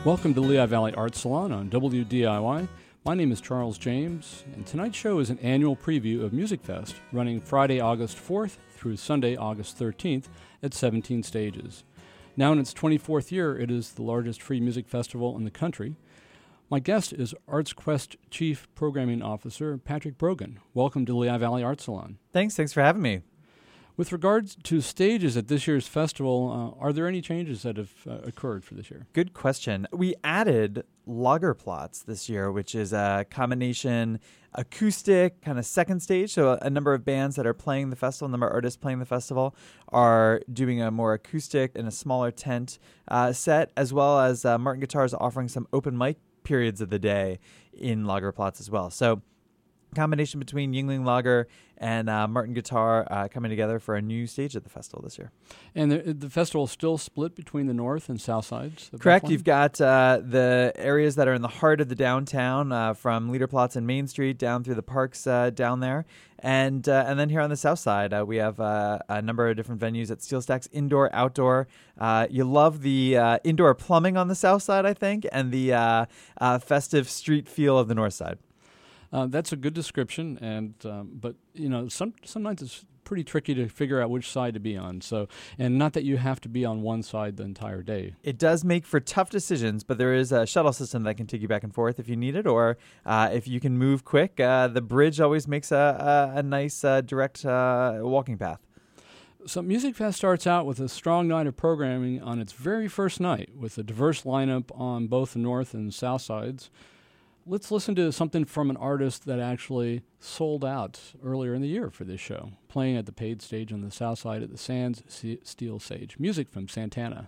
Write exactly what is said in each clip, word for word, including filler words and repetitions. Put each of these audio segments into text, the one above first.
Welcome to Lehigh Valley Art Salon on W D I Y. My name is Charles James, and tonight's show is an annual preview of Music Fest, running Friday, August fourth through Sunday, August thirteenth at seventeen stages. Now in its twenty-fourth year, it is the largest free music festival in the country. My guest is Arts Quest Chief Programming Officer Patrick Brogan. Welcome to Lehigh Valley Art Salon. Thanks. Thanks for having me. With regards to stages at this year's festival, uh, are there any changes that have uh, occurred for this year? Good question. We added Lagerplatz this year, which is a combination acoustic kind of second stage. So a, a number of bands that are playing the festival, a number of artists playing the festival are doing a more acoustic in a smaller tent uh, set, as well as uh, Martin Guitars offering some open mic periods of the day in Lagerplatz as well. So combination between Yuengling Lager and uh, Martin Guitar uh, coming together for a new stage at the festival this year. And the, the festival is still split between the north and south sides? Correct. You've got uh, the areas that are in the heart of the downtown, uh, from Liederplatz and Main Street down through the parks uh, down there. And uh, and then here on the south side, uh, we have uh, a number of different venues at Steel Stacks, indoor, outdoor. Uh, you love the uh, indoor plumbing on the south side, I think, and the uh, uh, festive street feel of the north side. Uh, that's a good description, and um, but you know, some sometimes it's pretty tricky to figure out which side to be on. So, and not that you have to be on one side the entire day. It does make for tough decisions, but there is a shuttle system that can take you back and forth if you need it, or uh, if you can move quick. Uh, the bridge always makes a a, a nice uh, direct uh, walking path. So Music Fest starts out with a strong night of programming on its very first night, with a diverse lineup on both the north and south sides. Let's listen to something from an artist that actually sold out earlier in the year for this show, playing at the paid stage on the south side at the Sands Steel Stage. Music from Santana.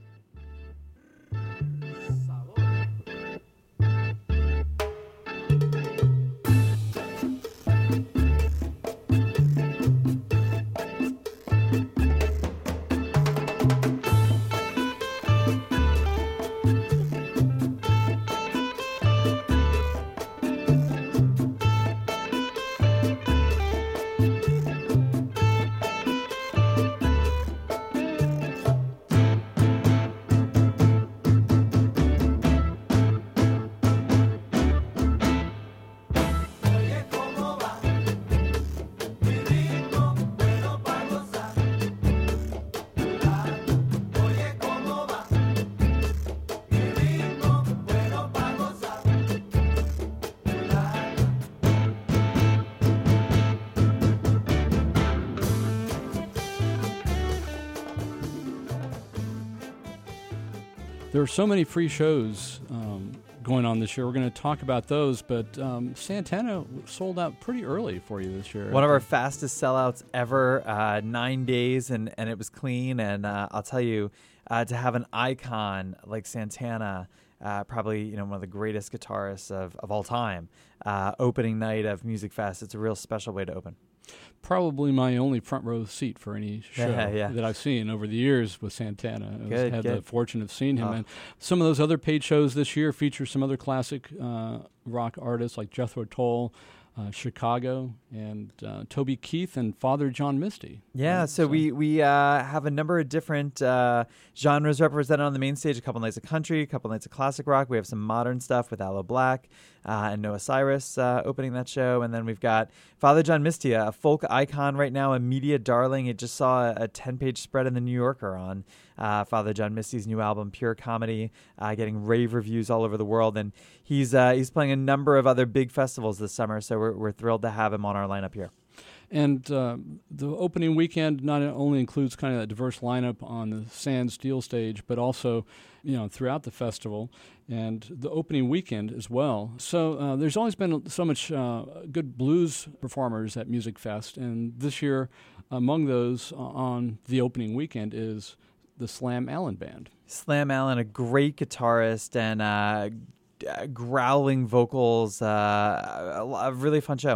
There are so many free shows um, going on this year. We're going to talk about those, but um, Santana sold out pretty early for you this year. One of our fastest sellouts ever, uh, nine days, and, and it was clean. And uh, I'll tell you, uh, to have an icon like Santana, uh, probably you know one of the greatest guitarists of, of all time, uh, opening night of Music Fest, it's a real special way to open. Probably my only front row seat for any show yeah, yeah. that I've seen over the years with Santana. I good, had good. the fortune of seeing him. Oh. And some of those other paid shows this year feature some other classic uh, rock artists like Jethro Tull, uh, Chicago, and uh, Toby Keith and Father John Misty. Yeah, right? so, so we, we uh, have a number of different uh, genres represented on the main stage, a couple nights of country, a couple nights of classic rock. We have some modern stuff with Aloe Black uh, and Noah Cyrus uh, opening that show. And then we've got Father John Misty, a folk icon right now, a media darling. It just saw a ten-page spread in The New Yorker on uh, Father John Misty's new album, Pure Comedy, uh, getting rave reviews all over the world. And he's uh, he's playing a number of other big festivals this summer, so we're, we're thrilled to have him on our lineup here. And uh, the opening weekend not only includes kind of that diverse lineup on the Sands Steel Stage, but also, you know, throughout the festival and the opening weekend as well. So uh, there's always been so much uh, good blues performers at Music Fest, and this year, among those uh, on the opening weekend is the Slam Allen Band. Slam Allen, a great guitarist and uh, g- growling vocals, uh, a, a really fun show.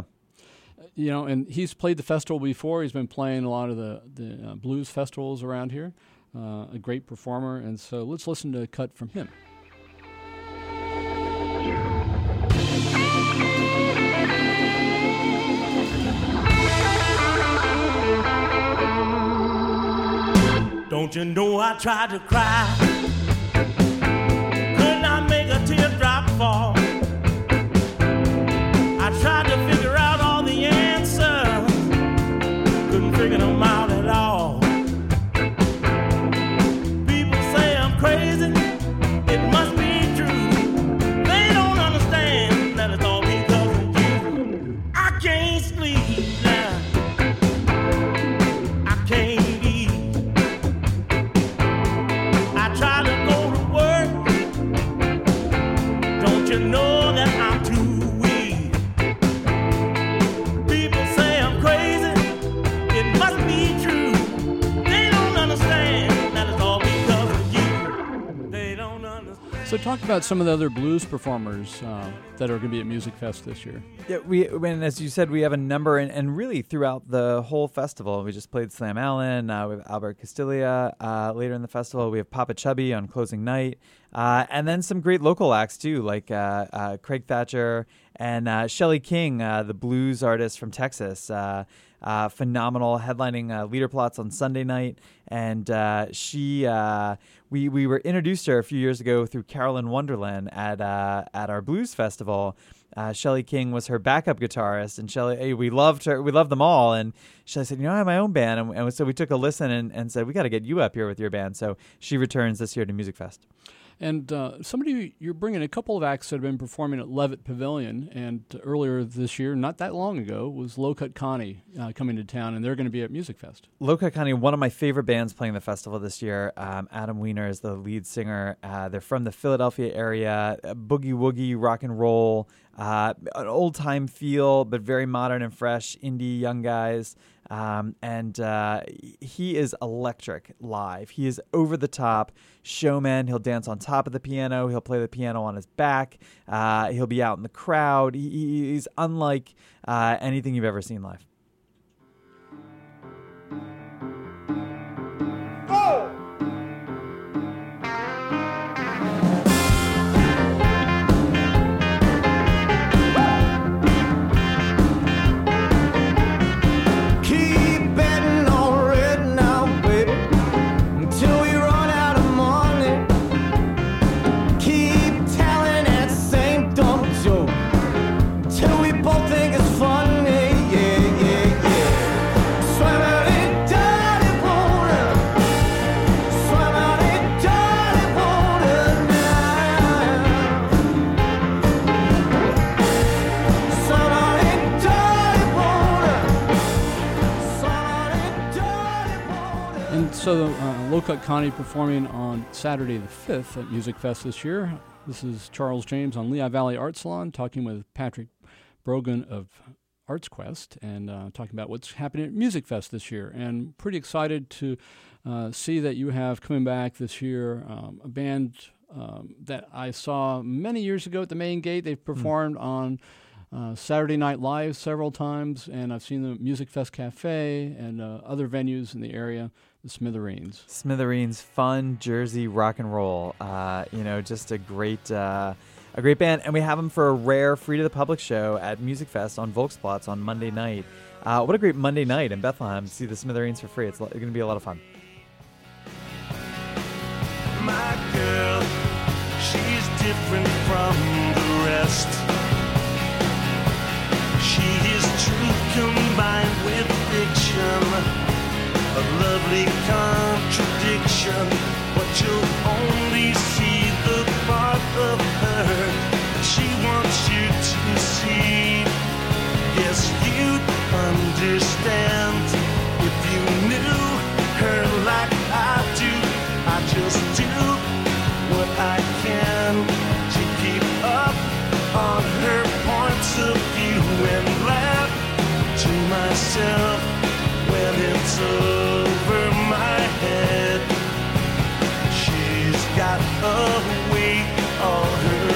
You know, and he's played the festival before. He's been playing a lot of the, the uh, blues festivals around here. Uh, a great performer. And so let's listen to a cut from him. Don't you know I tried to cry, could not So talk about some of the other blues performers uh, that are going to be at Music Fest this year. Yeah, we when as you said, we have a number, and, and really throughout the whole festival. We just played Slam Allen. Uh, we have Albert Castilla uh, later in the festival. We have Papa Chubby on closing night, uh, and then some great local acts too, like uh, uh, Craig Thatcher and uh, Shelley King, uh, the blues artist from Texas. Uh, Uh, phenomenal, headlining uh, Leader Plots on Sunday night, and uh, she uh, we we were introduced to her a few years ago through Carolyn Wonderland at uh, at our blues festival. Uh, Shelley King was her backup guitarist, and Shelley, hey, we loved her, we loved them all. And Shelley said, "You know, I have my own band," and, and so we took a listen and, and said, "We got to get you up here with your band." So she returns this year to Music Fest. And uh, somebody, you're bringing a couple of acts that have been performing at Levitt Pavilion, and earlier this year, not that long ago, was Low Cut Connie uh, coming to town, and they're going to be at Music Fest. Low Cut Connie, one of my favorite bands playing the festival this year. Um, Adam Weiner is the lead singer. Uh, they're from the Philadelphia area, uh, boogie woogie, rock and roll, uh, an old time feel, but very modern and fresh, indie young guys. Um, and uh, he is electric live. He is over the top showman. He'll dance on top of the piano. He'll play the piano on his back. Uh, he'll be out in the crowd. He, he's unlike uh, anything you've ever seen live. Oh! So uh, Low Cut Connie performing on Saturday the fifth at Music Fest this year. This is Charles James on Lehigh Valley Art Salon talking with Patrick Brogan of Arts Quest and uh, talking about what's happening at Music Fest this year. And pretty excited to uh, see that you have coming back this year um, a band um, that I saw many years ago at the Main Gate. They've performed mm. on Uh, Saturday Night Live several times, and I've seen the Music Fest Cafe and uh, other venues in the area, the Smithereens. Smithereens, fun Jersey rock and roll. Uh, you know, just a great, uh, a great band, and we have them for a rare free to the public show at Music Fest on Volksplatz on Monday night. Uh, what a great Monday night in Bethlehem to see the Smithereens for free. It's lo- going to be a lot of fun. My girl, she's different from the rest. She is truth combined with fiction, a lovely contradiction, but you'll only see the part of her she wants you to see. Yes, you'd understand if you knew her like I do. I just do what I can to keep up on her points of view and laugh to myself when it's over my head. She's got a way all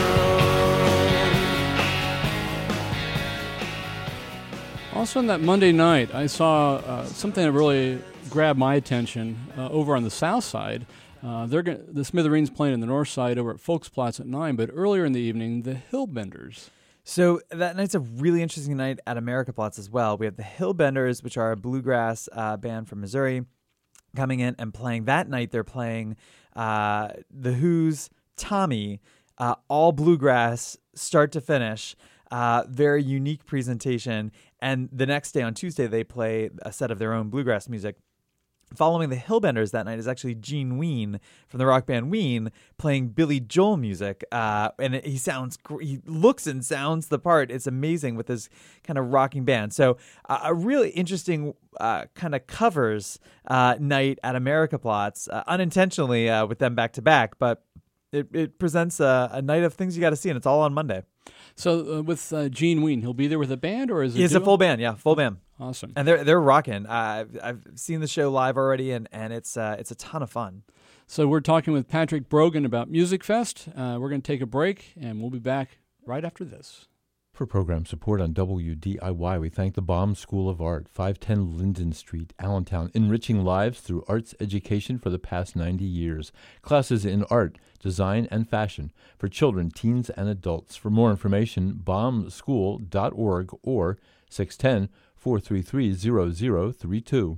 her own. Also on that Monday night, I saw uh, something that really grabbed my attention uh, over on the south side. Uh, they're gonna, the Smithereens playing in the north side over at Folksplatz at nine, but earlier in the evening, the Hillbenders. So that night's a really interesting night at Americaplatz as well. We have the Hillbenders, which are a bluegrass uh, band from Missouri, coming in and playing. That night they're playing uh, The Who's Tommy, uh, all bluegrass, start to finish. Uh, very unique presentation. And the next day on Tuesday, they play a set of their own bluegrass music. Following the Hillbenders that night is actually Gene Ween from the rock band Ween playing Billy Joel music, uh, and it, he sounds, he looks and sounds the part. It's amazing with this kind of rocking band. So uh, a really interesting uh, kind of covers uh, night at Americaplatz, uh, unintentionally uh, with them back to back, but it, it presents a, a night of things you got to see, and it's all on Monday. So uh, with uh, Gene Ween, he'll be there with a band, or is it? It's a full band, yeah, full band. Awesome. And they're they're rocking. Uh, I've, I've seen the show live already, and and it's uh, it's a ton of fun. So we're talking with Patrick Brogan about Music Fest. Uh, we're going to take a break, and we'll be back right after this. For program support on W D I Y, we thank the Baum School of Art, five ten Linden Street, Allentown, enriching lives through arts education for the past ninety years. Classes in art, design, and fashion for children, teens, and adults. For more information, baum school dot org or six one zero, four three three, zero zero three two.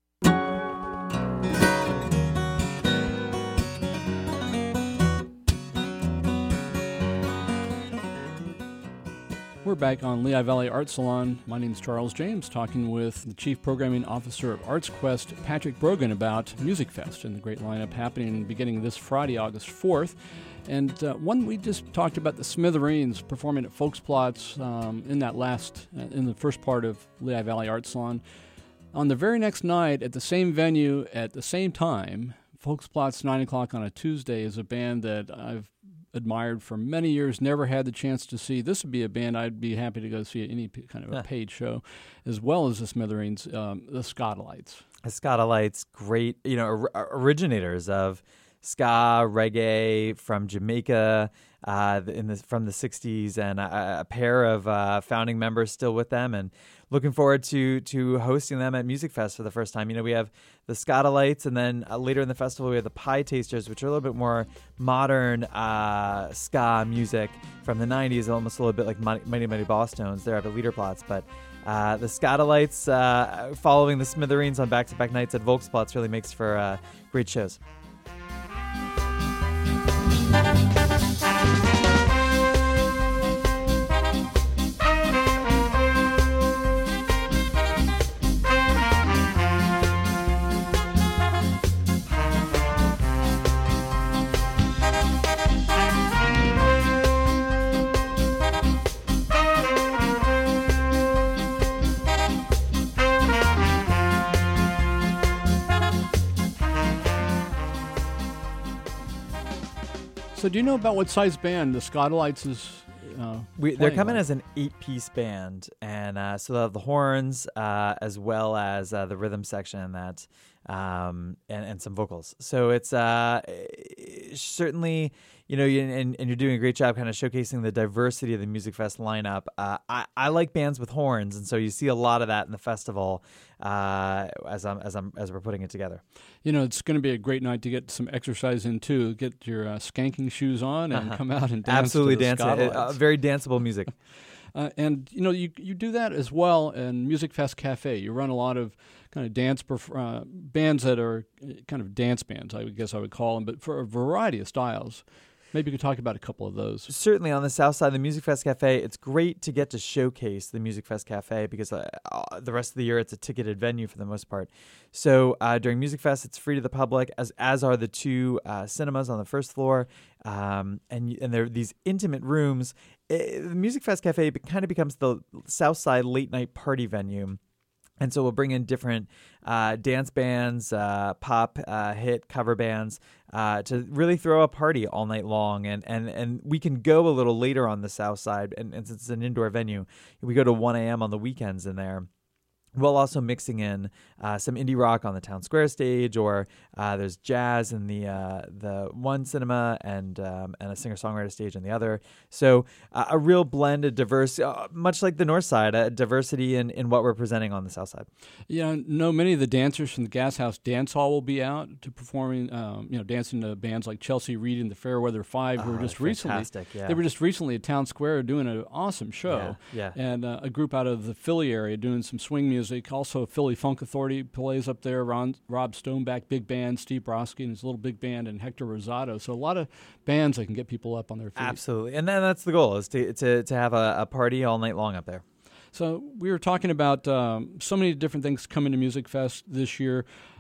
We're back on Lehigh Valley Art Salon. My name is Charles James, talking with the Chief Programming Officer of Arts Quest, Patrick Brogan, about Music Fest and the great lineup happening beginning this Friday, August fourth. And uh, one we just talked about, the Smithereens performing at Folks Plots um, in that last, uh, in the first part of Lehigh Valley Art Salon. On the very next night, at the same venue, at the same time, Folks Plots, nine o'clock on a Tuesday, is a band that I've admired for many years, never had the chance to see. This would be a band I'd be happy to go see at any kind of a paid show, as well as the Smithereens, um, the Scotalites. The Scotalites, great, you know, or- originators of ska, reggae from Jamaica uh, in the from the sixties, and a, a pair of uh, founding members still with them, and looking forward to to hosting them at Music Fest for the first time. You know, we have the Scotalites, and then uh, later in the festival we have the Pie Tasters, which are a little bit more modern uh, ska music from the nineties, almost a little bit like Mighty Mighty Bosstones. They're out of Liederplatz, but uh, the Scotalites uh, following the Smithereens on back-to-back nights at Volksplatz really makes for uh, great shows. So do you know about what size band the Scotalites is uh, we, They're coming like? as an eight-piece band, and uh, so they'll have the horns uh, as well as uh, the rhythm section that um, and, and some vocals. So it's uh, certainly, you know, you, and, and you're doing a great job kind of showcasing the diversity of the Music Fest lineup. Uh, I, I like bands with horns, and so you see a lot of that in the festival uh, as I'm as I'm as we're putting it together. You know, it's going to be a great night to get some exercise in too. Get your uh, skanking shoes on and Uh-huh. come out and dance. Absolutely to the dancing, Scotalites. uh, very danceable music. Uh, and, you know, you you do that as well in Music Fest Cafe. You run a lot of kind of dance perf- uh, bands that are kind of dance bands, I would guess I would call them, but for a variety of styles. Maybe you could talk about a couple of those. Certainly on the south side of the Music Fest Cafe, it's great to get to showcase the Music Fest Cafe because uh, uh, the rest of the year it's a ticketed venue for the most part. So uh, during Music Fest, it's free to the public, as as are the two uh, cinemas on the first floor, um, and and there are these intimate rooms. It, the Music Fest Cafe kind of becomes the south side late night party venue. And so we'll bring in different uh, dance bands, uh, pop, uh, hit, cover bands uh, to really throw a party all night long. And, and, and we can go a little later on the south side, and, and since it's an indoor venue, we go to one a.m. on the weekends in there. While also mixing in uh, some indie rock on the Town Square stage, or uh, there's jazz in the uh, the one cinema and um, and a singer-songwriter stage in the other. So uh, a real blend of diverse, uh, much like the north side, uh, diversity in, in what we're presenting on the south side. Yeah, I know many of the dancers from the Gas House Dance Hall will be out to performing, um, you know, dancing to bands like Chelsea Reed and the Fairweather Five, who Oh, were just fantastic, recently, yeah. they were just recently at Town Square doing an awesome show. Yeah, yeah. And uh, a group out of the Philly area doing some swing music. Also, Philly Funk Authority plays up there. Ron, Rob Stoneback Big Band, Steve Brodsky and his little big band, and Hector Rosado. So a lot of bands that can get people up on their feet. Absolutely, and then that's the goal, is to to, to have a, a party all night long up there. So we were talking about um, so many different things coming to Music Fest this year.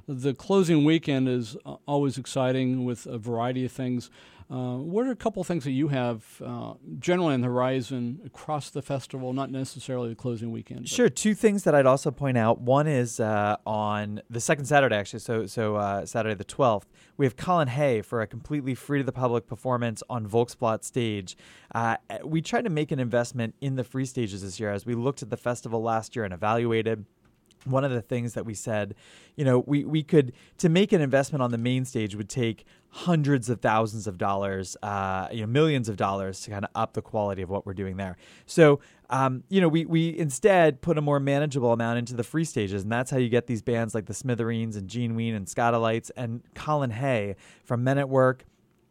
The closing weekend is uh, always exciting with a variety of things. Uh, what are a couple of things that you have uh, generally on the horizon across the festival, not necessarily the closing weekend? But. Sure. Two things that I'd also point out. One is uh, on the second Saturday, actually, so so uh, Saturday the twelfth, we have Colin Hay for a completely free-to-the-public performance on Volksblatt stage. Uh, we tried to make an investment in the free stages this year as we looked at the festival last year and evaluated. One of the things that we said, you know, we, we could, to make an investment on the main stage would take hundreds of thousands of dollars, uh, you know, millions of dollars to kind of up the quality of what we're doing there. So, um, you know, we, we instead put a more manageable amount into the free stages, and that's how you get these bands like the Smithereens and Gene Ween and Scatolites and Colin Hay from Men at Work,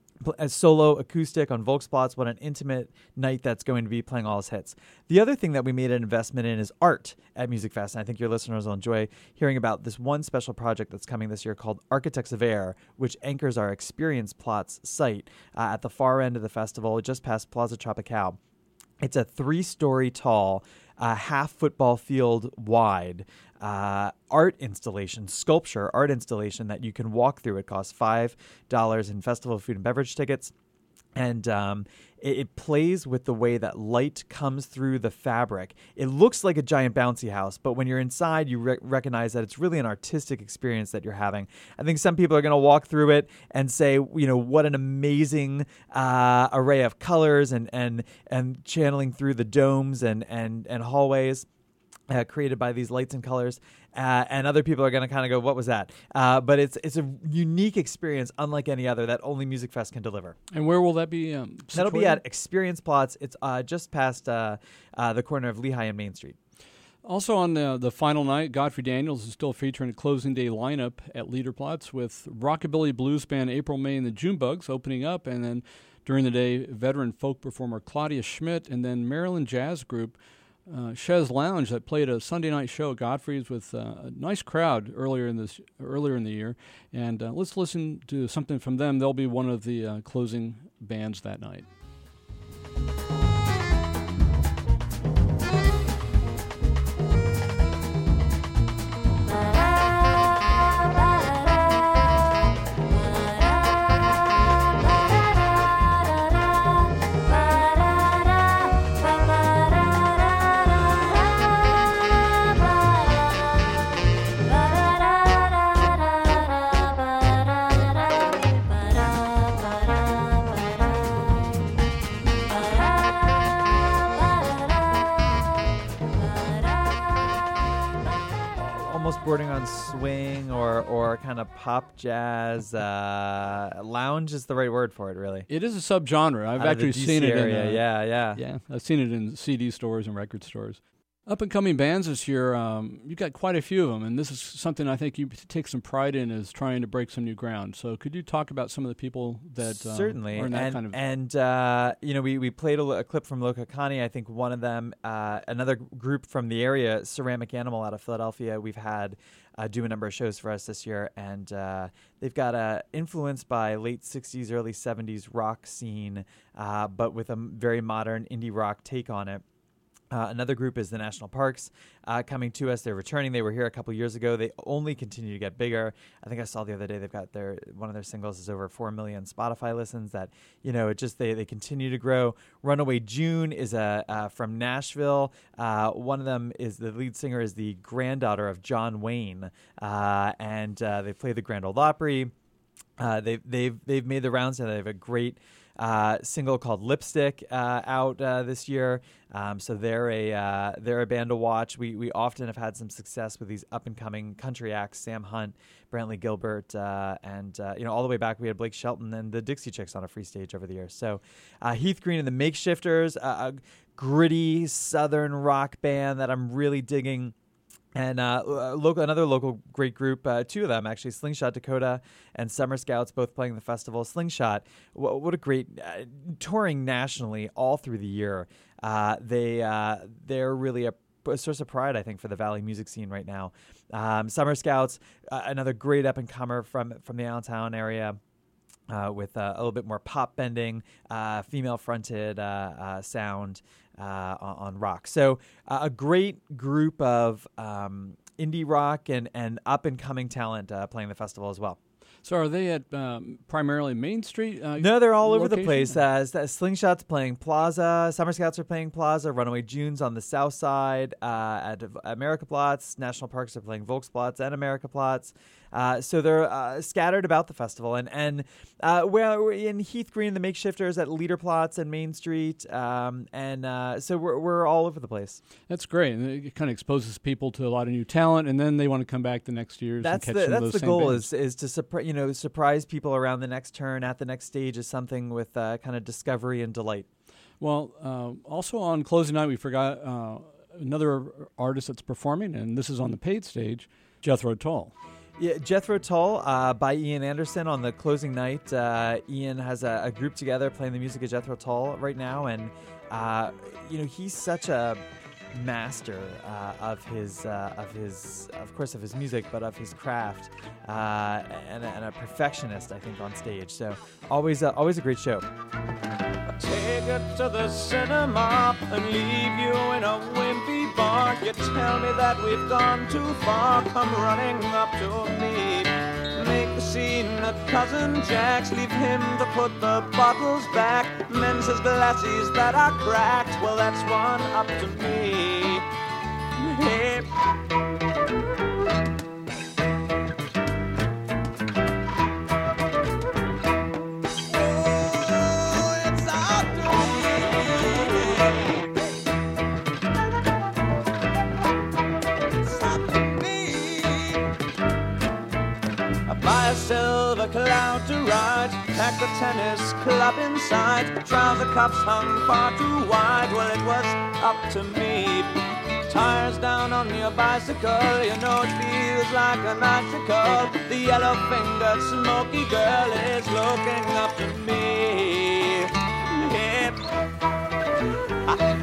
a solo acoustic on Volksblatt. What an intimate night that's going to be, playing all his hits. The other thing that we made an investment in is art at Music Fest, and I think your listeners will enjoy hearing about this one special project that's coming this year called Architects of Air, which anchors our Experience Plots site uh, at the far end of the festival, just past Plaza Tropical. It's a three-story tall, uh, half football field wide uh, art installation, sculpture art installation that you can walk through. It costs five dollars in festival food and beverage tickets. And um, it, it plays with the way that light comes through the fabric. It looks like a giant bouncy house, but when you're inside, you re- recognize that it's really an artistic experience that you're having. I think some people are going to walk through it and say, you know, what an amazing uh, array of colors and and and channeling through the domes and and and hallways uh, created by these lights and colors. Uh, and other people are going to kind of go, what was that? Uh, but it's it's a unique experience unlike any other that only Music Fest can deliver. And where will that be um, situated? That'll be at Experience Plots. It's uh, just past uh, uh, the corner of Lehigh and Main Street. Also on the, the final night, Godfrey Daniels is still featuring a closing day lineup at Liederplatz with rockabilly blues band April May and the Junebugs opening up, and then during the day, veteran folk performer Claudia Schmidt, and then Maryland jazz group Uh, Chez Lounge that played a Sunday night show at Godfrey's with uh, a nice crowd earlier in this earlier in the year, and uh, let's listen to something from them. They'll be one of the uh, closing bands that night. Bordering on swing or or kind of pop jazz. Uh, lounge is the right word for it, really. It is a subgenre. I've Out actually of the D C seen it area. in uh, yeah, yeah, yeah. I've seen it in C D stores and record stores. Up and coming bands this year, um, you got quite a few of them, and this is something I think you take some pride in, is trying to break some new ground. So, could you talk about some of the people that uh, certainly are in that and kind of and uh, you know we we played a, a clip from Loca Connie. I think one of them, uh, another group from the area, Ceramic Animal out of Philadelphia. We've had uh, do a number of shows for us this year, and uh, they've got a influenced by late sixties, early seventies rock scene, uh, but with a very modern indie rock take on it. Uh, another group is the National Parks uh, coming to us. They're returning. They were here a couple years ago. They only continue to get bigger. I think I saw the other day they've got their one of their singles is over four million Spotify listens. That you know, it just they they continue to grow. Runaway June is a uh, from Nashville. Uh, one of them is the lead singer is the granddaughter of John Wayne, uh, and uh, they play the Grand Ole Opry. Uh, they've they've they've made the rounds now. They have a great uh, single called Lipstick uh, out uh, this year. Um, so they're a uh, they're a band to watch. We we often have had some success with these up and coming country acts: Sam Hunt, Brantley Gilbert, uh, and uh, you know all the way back we had Blake Shelton and the Dixie Chicks on a free stage over the years. So uh, Heath Green and the Makeshifters, uh, a gritty southern rock band that I'm really digging. And uh, local, another local great group, uh, two of them actually, Slingshot Dakota and Summer Scouts, both playing the festival. Slingshot, wh- what a great uh, touring nationally all through the year. Uh, they uh, they're really a, a source of pride, I think, for the Valley music scene right now. Um, Summer Scouts, uh, another great up and comer from from the Allentown area. Uh, with uh, a little bit more pop bending, uh, female-fronted uh, uh, sound uh, on, on rock. So uh, a great group of um, indie rock and, and up-and-coming talent uh, playing the festival as well. So are they at um, primarily Main Street? Uh, no, they're all over the location? place. Uh, S- Slingshot's playing Plaza. Summer Scouts are playing Plaza. Runaway June's on the south side. Uh, at Amerikaplatz. National Parks are playing Volksplatz and Amerikaplatz. Uh, so they're uh, scattered about the festival. And, and uh, we're, we're in Heath Green, the Makeshifters at Liederplatz and Main Street. Um, and uh, so we're, we're all over the place. That's great. And it kind of exposes people to a lot of new talent, and then they want to come back the next years That's and catch the, some of that's those the same goal bands. is is to surpri- you know surprise people around the next turn at the next stage is something with uh, kind of discovery and delight. Well, uh, also on closing night, we forgot uh, another artist that's performing, and this is on the paid stage, Jethro Tull. Yeah, Jethro Tull uh, by Ian Anderson on the closing night. Uh, Ian has a, a group together playing the music of Jethro Tull right now, and uh, you know he's such a master uh, of his uh, of his of course of his music, but of his craft, uh, and, and a perfectionist, I think, on stage. So always uh, always a great show. Take it to the cinema and leave you in a wimpy bar. You tell me that we've gone too far. Come running up to me. Make the scene at Cousin Jack's. Leave him to put the bottles back. Mends his glasses that are cracked. Well, that's one up to me. Hey. Silver cloud to ride, pack the tennis club inside, trouser cuffs hung far too wide, well it was up to me. Tires down on your bicycle, you know it feels like an icicle. The yellow-fingered smoky girl is looking up to me. Yep. Ah.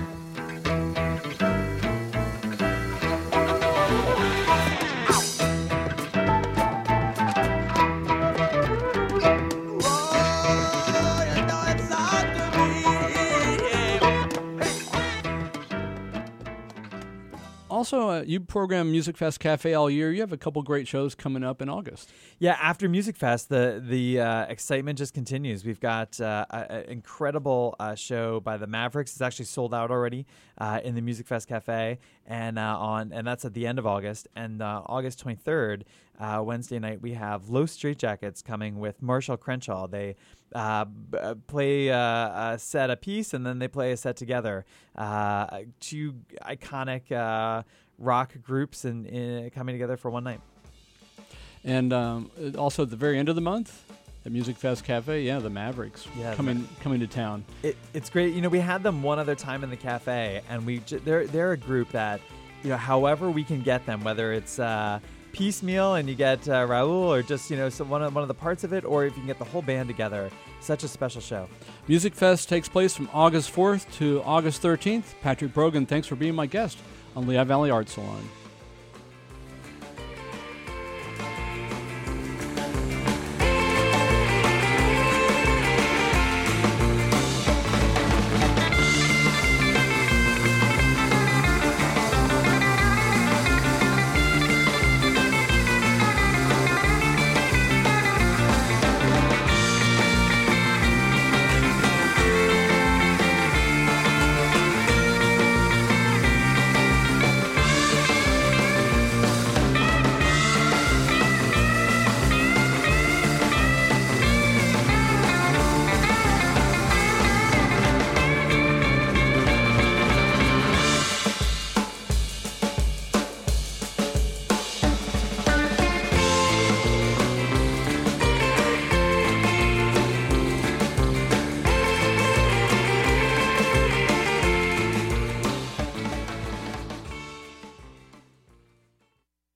Also, uh, you program Music Fest Cafe all year. You have a couple great shows coming up in August. Yeah, after Music Fest, the the uh, excitement just continues. We've got uh, an incredible uh, show by the Mavericks. It's actually sold out already uh, in the Music Fest Cafe, and uh, on and that's at the end of August. And uh, August twenty-third, uh, Wednesday night, we have Los Straitjackets coming with Marshall Crenshaw. They uh, b- play uh, a set a piece, and then they play a set together. Uh, two iconic uh, rock groups and in, coming together for one night. And um, also at the very end of the month, at Music Fest Cafe, yeah, the Mavericks Yeah, coming coming to town. It, it's great. You know, we had them one other time in the cafe, and we j- they're they're a group that, you know, however we can get them, whether it's uh, piecemeal and you get uh, Raul, or just, you know, some, one of one of the parts of it, or if you can get the whole band together. Such a special show. Music Fest takes place from August fourth to August thirteenth. Patrick Brogan, thanks for being my guest on Lehigh Valley Art Salon.